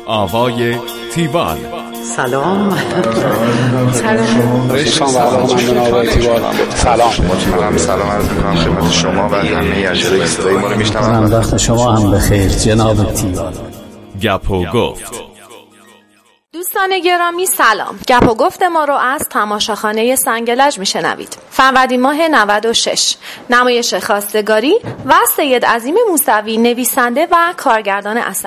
آوای تیوال. سلام. سلام عرض می‌کنم خدمت شما و همه اجرای صدای ما رو میشنوند. وقت شما هم بخیر جناب تیوال. گپ و گفت. دوستان گرامی سلام. گپ و گفت ما رو از تماشاخانه سنگلج میشنوید. فروردین ماه 96 نمایش خواستگاری و سید عظیم موسوی نویسنده و کارگردان اثر.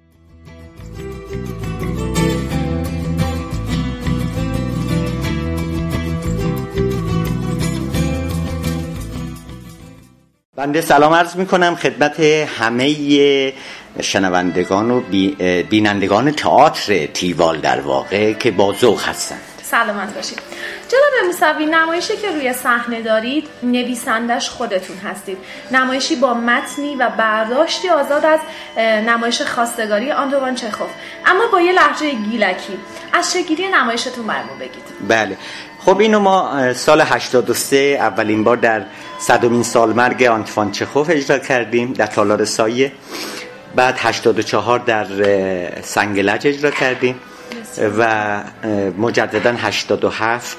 بنده سلام عرض میکنم خدمت همه شنوندگان و بینندگان تئاتر تیوال در واقع که با ذوق هستند. سلامت باشید. جناب موسوی، نمایشی که روی صحنه دارید نویسندش خودتون هستید. نمایشی با متنی و برداشتی آزاد از نمایش خواستگاری آنتوان چخوف، اما با یه لهجه گیلکی. از چگیری نمایشتون برامون بگید. بله، خب اینو ما سال 83 اولین بار در 100مین سالمرگ آنتوان چخوف اجرا کردیم در تالار سایه. بعد 84 در سنگلج اجرا کردیم و مجددا 87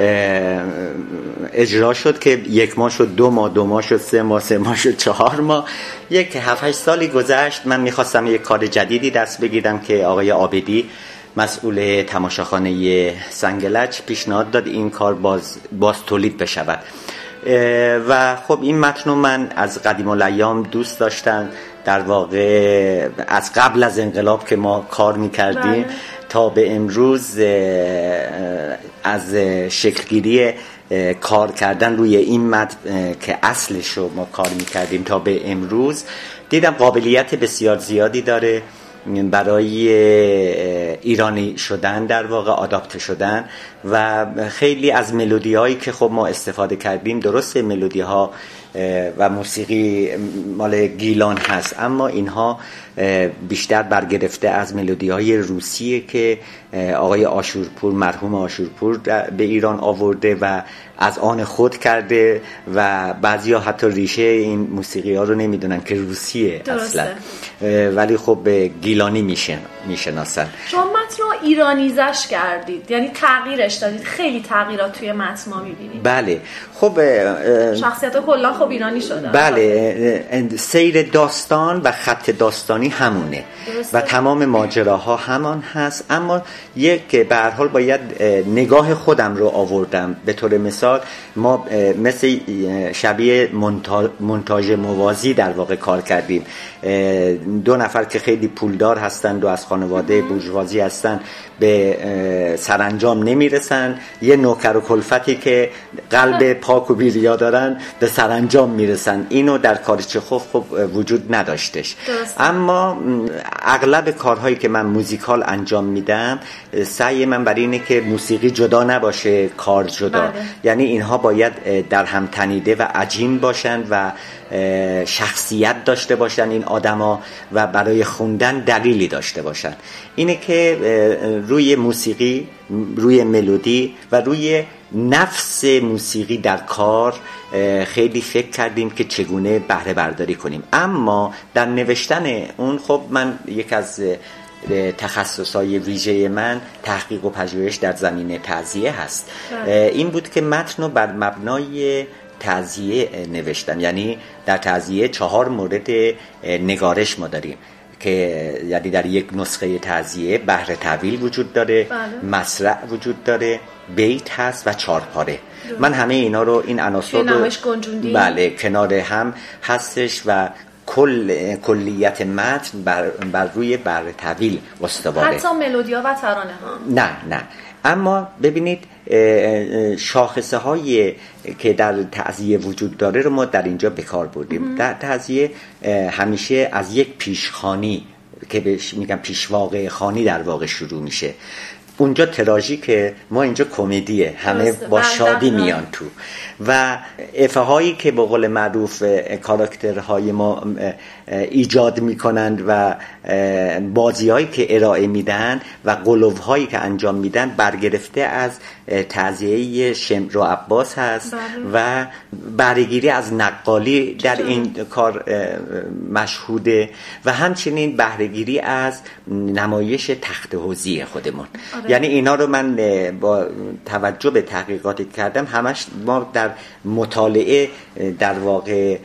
اجرا شد که 1 ماه شد، 2 ماه، 2 ماه شد، 3 ماه، 3 ماه شد، 4 ماه. 7-8 سالی گذشت. من میخواستم یک کار جدیدی دست بگیرم که آقای عابدی مسئول تماشاخانه سنگلج پیشنهاد داد این کار باز تولید بشود و خب این متن من از قدیم الایام دوست داشتم. در واقع از قبل از انقلاب که ما کار میکردیم تا به امروز از شکلگیری کار کردن روی این متن که اصلش رو ما کار میکردیم تا به امروز دیدم قابلیت بسیار زیادی داره برای ایرانی شدن، در واقع آداپته شدن و خیلی از ملودی هایی که خب ما استفاده کردیم، درسته ملودی ها و موسیقی مال گیلان هست، اما اینها بیشتر برگرفته از ملودی های روسیه که آقای آشورپور، مرحوم آشورپور به ایران آورده و از آن خود کرده و بعضیا حتی ریشه این موسیقی ها رو نمیدونن که روسیه اصلا، ولی خب گیلانی میشناسن. شما متن رو ایرانیزش کردید، یعنی تغییرش دادید. خیلی تغییرات توی متن ما میبینید. بله، خب شخصیت‌ها کلا خب ایرانی شدن. بله، سیر داستان و خط داستانی همونه و تمام ماجراها همان هست، اما یک به هر حال باید نگاه خودم رو آوردم. به طور مثال ما مثل شبیه مونتاژ موازی در واقع کار کردیم. 2 نفر که خیلی پولدار هستند و از خانواده بورژوازی هستند به سرانجام نمیرسن، یه نوکر و کلفتی که قلب پاک و بی‌ریا دارن به سرانجام میرسن. اینو در کار چخوف خب وجود نداشتش. اما اغلب کارهایی که من موزیکال انجام میدم سعی من برای اینه که موسیقی جدا نباشه، کار جدا. یعنی اینها باید در هم تنیده و عجین باشن و شخصیت داشته باشن این آدما و برای خوندن دلیلی داشته باشن. اینه که روی موسیقی، روی ملودی و روی نفس موسیقی در کار خیلی فکر کردیم که چگونه بهره برداری کنیم. اما در نوشتن اون خب من یک از تخصصهای ویژه من تحقیق و پژوهش در زمینه تعزیه هست. این بود که متن رو بر مبنای تعزیه نوشتم. یعنی در تعزیه 4 مورد نگارش ما داریم که یعنی در یک نسخه تعزیه بهر طویل وجود داره، مسرع وجود داره، بیت هست و 4 پاره. من همه اینا رو، این عناصر رو بله کنار هم هستش و کلیت متن بر روی بهر طویل استواره. حتی ملودیا و ترانه ها نه. اما ببینید شاخصه هایی که در تعزیه وجود داره رو ما در اینجا به کار بردیم. در تعزیه همیشه از یک پیشخوانی که بهش میگن پیشواقع خوانی در واقع شروع میشه. اونجا تراژیکه، ما اینجا کمدیه، همه با شادی میان تو و افهایی که به قول معروف کاراکترهای ما ایجاد میکنند و بازیهایی که ارائه میدن و قلوبهایی که انجام میدن برگرفته از تعزیه شمر و عباس هست و بهره‌گیری از نقالی در این کار مشهوده و همچنین بهره‌گیری از نمایش تخت حوضی خودمون. یعنی اینا رو من با توجه به تحقیقاتی کردم همش ما در مطالعه در واقع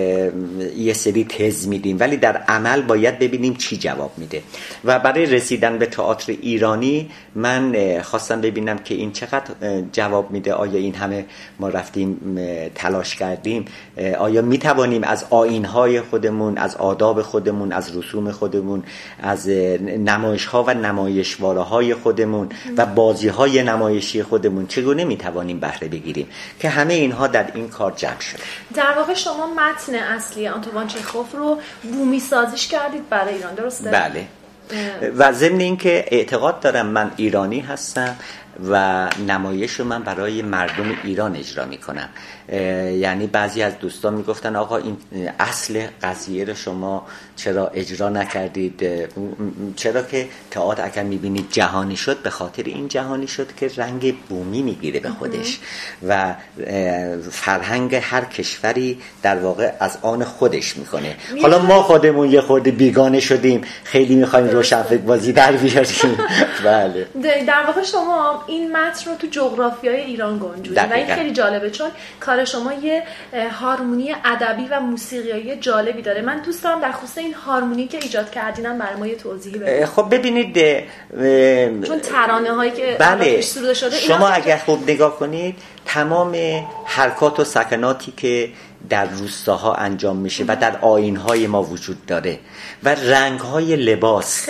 یه سری تز میدیم ولی در عمل باید ببینیم چی جواب میده و برای رسیدن به تئاتر ایرانی من خواستم ببینم که این چقدر جواب میده. آیا این همه ما رفتیم تلاش کردیم، آیا میتوانیم از آیین‌های خودمون، از آداب خودمون، از رسوم خودمون، از نمایش‌ها و نمایشواره‌های خودمون و بازی‌های نمایشی خودمون چگونه میتوانیم بهره بگیریم که همه اینها در این کار جمع شد. در واقع شما متن اصلی آنتوان چخوف رو بومی سازیش کردید برای ایران، درسته؟ بله. و ضمن این که اعتقاد دارم من ایرانی هستم و نمایش رو من برای مردم ایران اجرا میکنم. یعنی بعضی از دوستان میگفتن آقا این اصل قضیه رو شما چرا اجرا نکردید؟ چرا که تئاتر اگر میبینید جهانی شد به خاطر این جهانی شد که رنگ بومی میگیره به خودش و فرهنگ هر کشوری در واقع از آن خودش میکنه. حالا ما خودمون یه خورده بیگانه شدیم، خیلی میخوایم روشنفکر بازی در بیاریم. بله. در واقع شما این متن رو تو جغرافیای ایران گنجوندید و این خیلی جالبه چون کار شما یه هارمونی ادبی و موسیقیایی جالبی داره. من دوست دارم در خصوص این هارمونی که ایجاد کردینم برای ما یه توضیحی بدید. خب ببینید چون ترانه هایی که بله سروده شده شما اگر خوب نگاه کنید تمام حرکات و سکناتی که در روستاها انجام میشه و در آیین‌های ما وجود داره و رنگ‌های لباس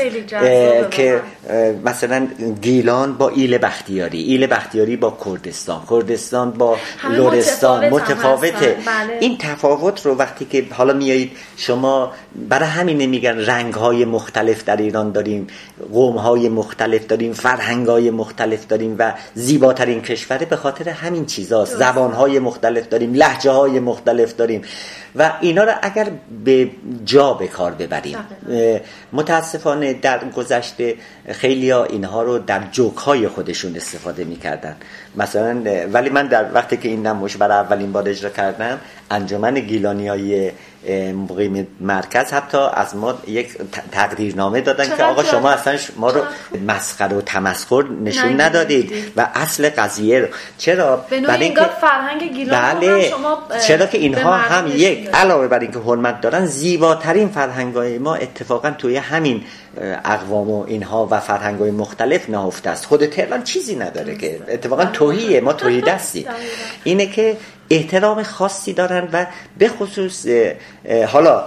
که مثلا گیلان با ایل بختیاری با کردستان با لرستان متفاوته. بله. این تفاوت رو وقتی که حالا میایید شما برای همین نمیگن رنگ‌های مختلف در ایران داریم، قوم‌های مختلف داریم، فرهنگ‌های مختلف داریم و زیباترین کشوره به خاطر همین چیزاست. زبان‌های مختلف داریم، لهجه‌های مختلف داریم و اینا رو اگر به جا به کار ببریم. متاسفانه در گذشته خیلیا اینها رو در جوک‌های خودشون استفاده می‌کردن مثلا، ولی من در وقتی که این نمایش برای اولین بار اجرا کردم انجمن گیلانیای مقیم مرکز حتی از ما یک تقدیرنامه دادن که آقا شما اصلا ما رو مسخره و تمسخر نشون ندادید و اصل قضیه رو. چرا؟ برای اینکه فرهنگ گیلان بله. شما چرا که اینها هم یک علاوه بر اینکه حرمت دارن زیباترین فرهنگ‌های ما اتفاقا توی همین اقوام و اینها و فرهنگ‌های مختلف نهفته است. خود تهران چیزی نداره که اتفاقا توهیه، ما توهی دستیم. اینه که احترام خاصی دارن و به خصوص حالا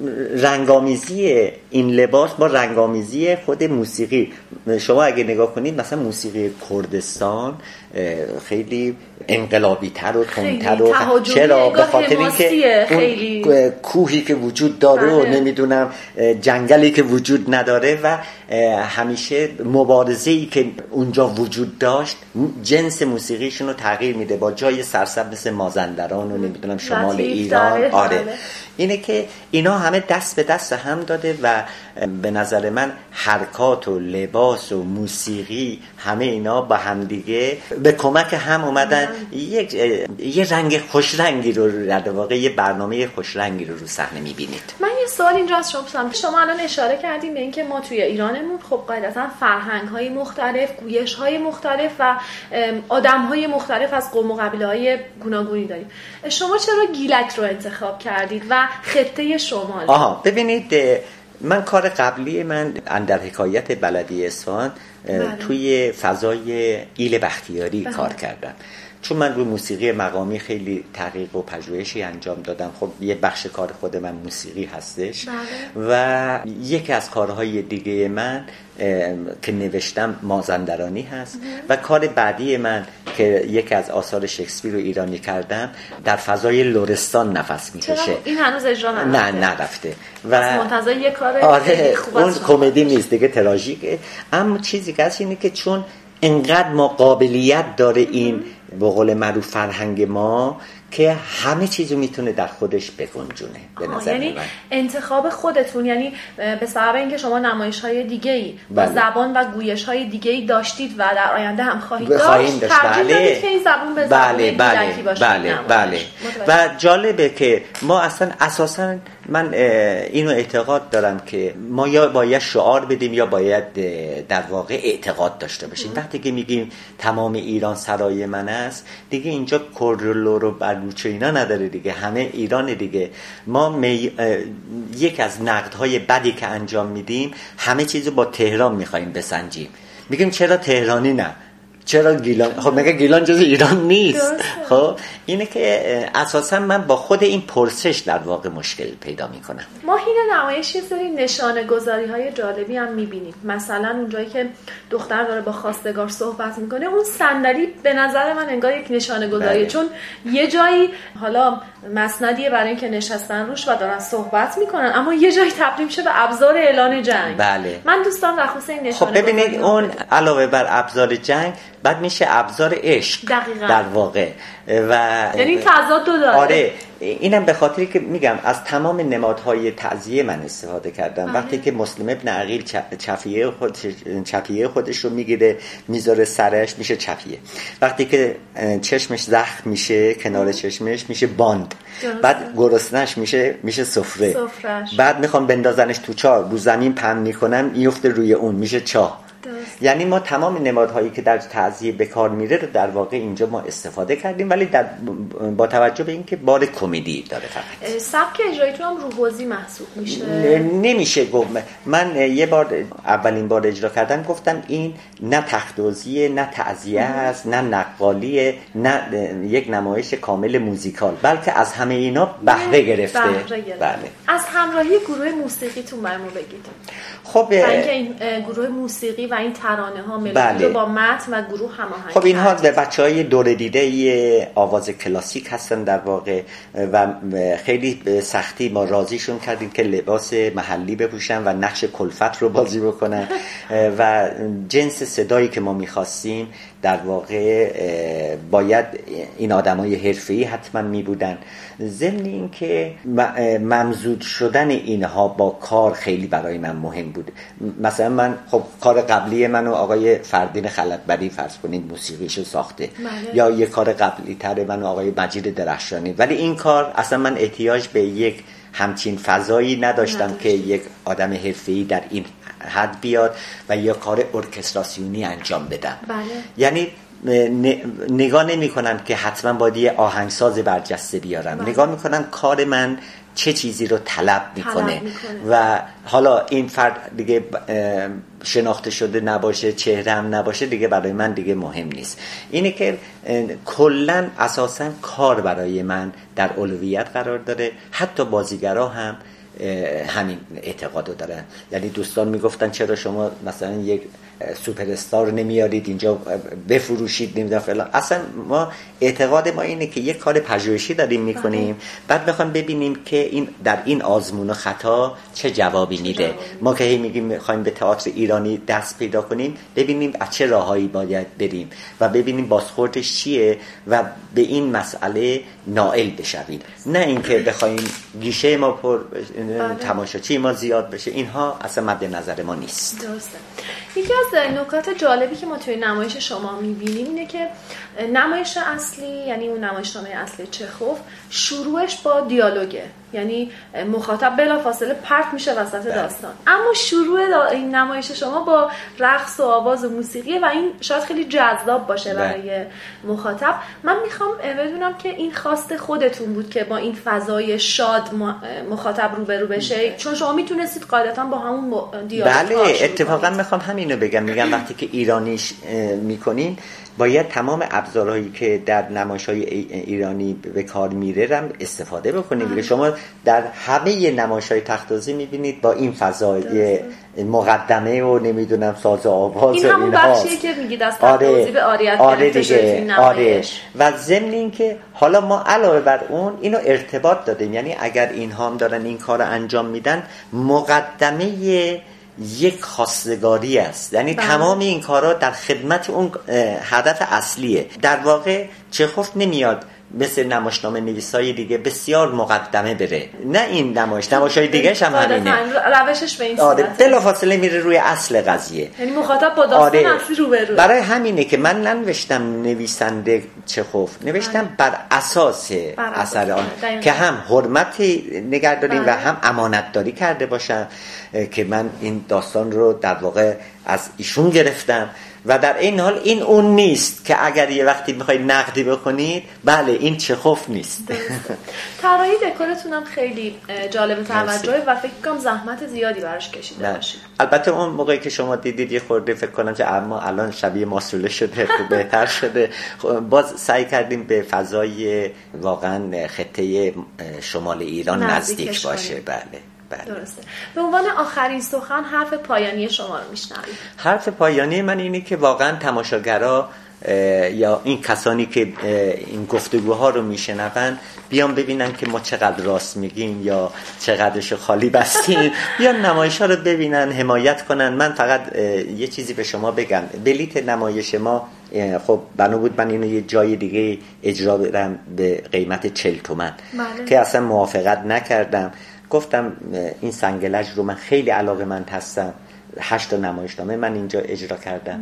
رنگامیزی این لباس با رنگامیزی خود موسیقی. شما اگه نگاه کنید مثلا موسیقی کردستان خیلی انقلابی تر و تندتر و چرا؟ به خاطر اینکه اون کوهی که وجود داره و نمیدونم جنگلی که وجود نداره و همیشه مبارزه‌ای که اونجا وجود داشت جنس موسیقیشون رو تغییر میده با جای سرسبز مثل مازندران و نمیدونم شمال ایران. آره اینه که اینا همه دست به دست هم داده و به نظر من حرکات و لباس و موسیقی همه اینا با همدیگه به کمک هم اومدن یه رنگ خوش رنگی رو در واقع یه برنامه خوش رنگی رو صحنه می‌بینید. من یه سوال اینجا از شما پرسیدم. شما الان اشاره کردیم به اینکه ما توی ایرانمون خب قاعدتاً فرهنگ‌های مختلف، گویش‌های مختلف و آدم‌های مختلف از قوم و قبیله‌های گوناگونی داریم. شما چرا گیلک رو انتخاب کردید و خطه شمال؟ ببینید من کار قبلی من اندر حکایت بلدی اصفهان توی فضای ایل بختیاری کار کردم. چون من روی موسیقی مقامی خیلی تحقیق و پژوهشی انجام دادم. خب یه بخش کار خود من موسیقی هستش و یکی از کارهای دیگه من که نوشتم مازندرانی هست و کار بعدی من که یکی از آثار شکسپیر رو ایرانی کردم در فضای لرستان نفس میکشه. این هنوز اجرا نرفته؟ نه نرفته و منتظر یه کار خوب اون کمدی نیست دیگه، تراژیکه. اما چیزی که هست اینه که چون انقدر ما قابلیت داره این به قول معروف فرهنگ ما که همه چیزو میتونه در خودش بگنجونه. به نظر یعنی من انتخاب خودتون، یعنی به سبب اینکه شما نمایش‌های دیگه‌ای با زبان و گویش‌های دیگه‌ای داشتید و در آینده هم خواهید داشت، ترجیح دادید که این زبان به زبان کودکی باشه. بله. و جالبه که ما اساساً من اینو اعتقاد دارم که ما یا باید شعار بدیم یا باید در واقع اعتقاد داشته باشیم. وقتی که میگیم تمام ایران سرای من است، دیگه اینجا کرلو رو بلوچ اینا نداره دیگه، همه ایران دیگه. ما یک از نقدهای بدی که انجام میدیم، همه چیزو با تهران میخوایم بسنجیم. میگیم چرا تهرانی نه، چرا گیلان؟ خب مگه گیلان جز ایران نیست؟ خب اینه که اساسا من با خود این پرسش در واقع مشکل پیدا میکنم. ما این نمایش یه سری نشانه گذاری های جالبی هم میبینیم. مثلا اونجایی که دختر داره با خواستگار صحبت میکنه، اون صندلی به نظر من انگار یک نشانه گذاریه، چون یه جایی حالا مسندیه برای اینکه نشستن روش و دارن صحبت میکنن، اما یه جایی تبدیل میشه به ابزار اعلان جنگ. بله. من دوستان در خصوص این نشانه خب ببینید اون علاوه بر ابزار جنگ بعد میشه ابزار عشق. دقیقاً. در واقع و یعنی تضاد دو داره. آره، اینم به خاطری که میگم از تمام نمادهای تعزیه من استفاده کردم. وقتی که مسلم ابن عقیل چپیه خودش رو میگیره میذاره سرش، میشه چپیه. وقتی که چشمش زخم میشه، کنار چشمش میشه باند. بعد گرسنش میشه سفره. بعد میخوام بندازنش تو چاه، رو زمین پهن میکنن میفته روی اون، میشه چاه. یعنی ما تمام نمادهایی که در تعزیه به کار میره رو در واقع اینجا ما استفاده کردیم، ولی با توجه به اینکه بار کمدی داره. فقط سبک اجراییتون هم روحوزی محسوب میشه؟ نمیشه گفت. من یه بار اولین بار اجرا کردم گفتم این نه تخت‌دوزیه، نه تعزیه است، نه نقالیه، نه یک نمایش کامل موزیکال، بلکه از همه اینا بهره گرفته. بله. از همراهی گروه موسیقیتون برام بگید. خب اینکه این گروه موسیقی و این ترانه ها ملودی رو با متن و گروه هماهنگ. خب اینها بچهای دوره دیده آواز کلاسیک هستن در واقع و خیلی به سختی ما راضیشون کردیم که لباس محلی بپوشن و نقش کلفت رو بازی بکنن و جنس صدایی که ما می‌خواستیم در واقع باید این آدمای حرفه‌ای حتما می بودن. ضمن این که ممزوج شدن اینها با کار خیلی برای من مهم بود. مثلا من خب کار قبلی من و آقای فردین خلعتبری فرض کنید موسیقیشو ساخته، بله. یا یک کار قبلی تر من و آقای مجید درخشانی، ولی این کار اصلا من احتیاج به یک همچین فضایی نداشتم که یک آدم حرفه‌ای در این حد بیاد و یا کار ارکستراسیونی انجام بدم. بله. یعنی نگاه نمی کنن که حتما باید یه آهنگساز برجسته بیارم. بله. نگاه میکنن کار من چه چیزی رو طلب میکنه و حالا این فرد دیگه شناخته شده نباشه، چهره هم نباشه، دیگه برای من دیگه مهم نیست. اینه که کلن اساسا کار برای من در اولویت قرار داره. حتی بازیگرا هم همین اعتقادو دارن. یعنی دوستان میگفتن چرا شما مثلا یک سوپر استار نمیارید اینجا بفروشید نمیدونم فلان. اصلا ما اعتقاد ما اینه که یک کار پژوهشی داریم میکنیم، بعد میخوایم ببینیم که این در این آزمون و خطا چه جوابی میده. ما که هی میگیم میخوایم به تئاتر ایرانی دست پیدا کنیم، ببینیم از چه راههایی باید بریم و ببینیم بازخوردش چیه و به این مسئله نائل بشویم، نه اینکه بخوایم گیشه ما پر تماشاچی ما زیاد بشه. اینها اصلا مد نظر ما نیست. درسته. یکی از نکات جالبی که ما توی نمایش شما می‌بینیم اینه که نمایش اصلی، یعنی اون نمایشنامه اصلی چخوف، شروعش با دیالوگه، یعنی مخاطب بلافاصله پرت میشه وسط داستان، اما شروع این نمایش شما با رقص و آواز و موسیقیه و این شاید خیلی جذاب باشه برای مخاطب. من میخوام بدونم که این خواست خودتون بود که با این فضای شاد مخاطب روبرو بشه، چون شما میتونستید قاعدتا با همون دیالوگ. بله، اتفاقا میخوام همینو میگم وقتی که ایرانیش میکنین باید تمام ابزارهایی که در نمایش‌های ایرانی به کار میره هم استفاده بکنید. شما در همه نمایش‌های تخت‌دوزی میبینید با این فضای مقدمه و نمیدونم ساز و آواز این همون بخشیه که میگید از تخت‌دوزی به آریت گرفته شده این نمایش. و ضمن این که حالا ما علاوه بر اون اینو ارتباط دادیم، یعنی اگر اینها هم دارن این کار انجام میدن، مقدمه یک خواستگاری است، یعنی تمام این کارا در خدمت اون هدف اصلیه. در واقع چخوف نمیاد مثل نمایشنامه نویسای دیگه بسیار مقدمه بره. نه این نمایش‌های دیگه‌ش هم همینه، روشش به این صورت بلافاصله میره روی اصل قضیه، یعنی مخاطب با داستان اصلی روبروه. برای همینه که من ننوشتم نویسنده چخوف، نوشتم بر اساس اثر آن که هم حرمت نگهداریم و هم امانتداری کرده باشم که من این داستان رو در واقع از ایشون گرفتم و در این حال این اون نیست که اگر یه وقتی میخواید نقدی بکنید بله این چخوف نیست. طراحی دکورتون هم خیلی جالب توجهه و فکر کنم زحمت زیادی براش کشیده باشید. البته اون موقعی که شما دیدید یه خورده فکر کنم که اما الان شبیه ماسوله شده، بهتر شده. باز سعی کردیم به فضای واقعا خطه شمال ایران نزدیک باشه. بله. درسته. به عنوان آخرین سخن حرف پایانی شما رو میشنویم. حرف پایانی من اینه که واقعا تماشاگرها یا این کسانی که این گفتگوها رو میشنون بیان ببینن که ما چقدر راست میگیم یا چقدرش خالی بستیم، بیان نمایش‌ها رو ببینن، حمایت کنن. من فقط یه چیزی به شما بگم، بلیت نمایش ما خب بنا بود من اینو یه جای دیگه اجرا بدم به قیمت 40 تومن که اصلا موافقت نکردم. گفتم این سنگلج رو من خیلی علاقه‌مند هستم، 8 نمایشنامه من اینجا اجرا کردم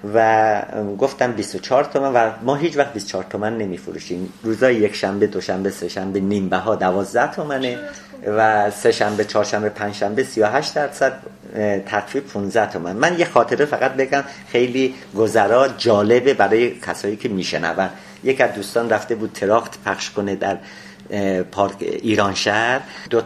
و گفتم 24 تومن و ما هیچ وقت 24 تومن نمیفروشیم. روزای یک شنبه، دوشنبه، سه شنبه نیم بها 12 تومنه و سه شنبه، چهارشنبه، پنج شنبه 38% تخفیف 15 تومن. من یه خاطره فقط بگم خیلی گذرا جالبه برای کسایی که میشنون. یک از دوستان رفته بود تراکت پخش کنه در پارک ایران شهر،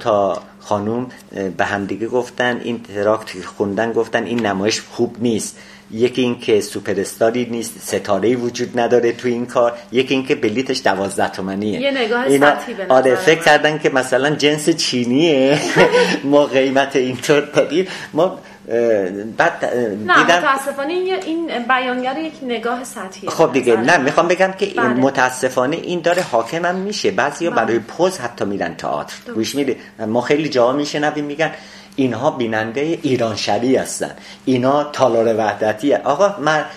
2 خانوم به همدیگه گفتن این تراکت خوندن، گفتن این نمایش خوب نیست. یکی این که سوپر استاری نیست، ستاره‌ای وجود نداره تو این کار، یکی این که بلیتش 12 تومانیه. یه نگاه سطحی به نظر فکر کردن که مثلا جنس چینیه ما قیمت اینطور دادیم. ما بعد نه متاسفانه این بیانگر یک نگاه سطحیه. خب دیگه نه میخوام بگم که متاسفانه این داره حاکمم میشه. بعضیا برای پوز حتی میرن تئاتر گوش میده. ما خیلی جاها میشنویم میگن اینها بیننده ایران شهری هستن، اینا تالار وحدتی. آقا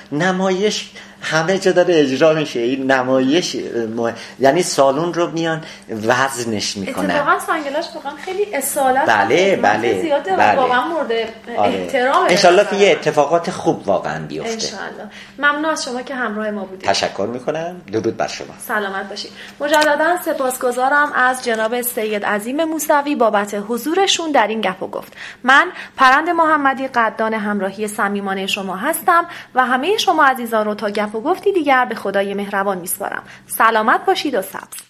نمایش همه جا داره اجرا میشه. این نمایش یعنی سالن رو میان وزنش میکنن. اتفاقا سنگلج واقعا خیلی اصالت بله زیاده و واقعا مورد احترام. انشالله که یه اتفاقات خوب واقعا بیفته. انشالله. ممنون از شما که همراه ما بودید. تشکر میکنم. درود بر شما. سلامت باشید. مجددا سپاسگزارم از جناب سید عظیم موسوی بابت حضورشون در این گپ و گفت. من پرند محمدی قدردان همراهی صمیمانه شما هستم و همه شما عزیزان رو تا گپ و گفتی دیگر به خدای مهربان میسپارم. سلامت باشید و سبز.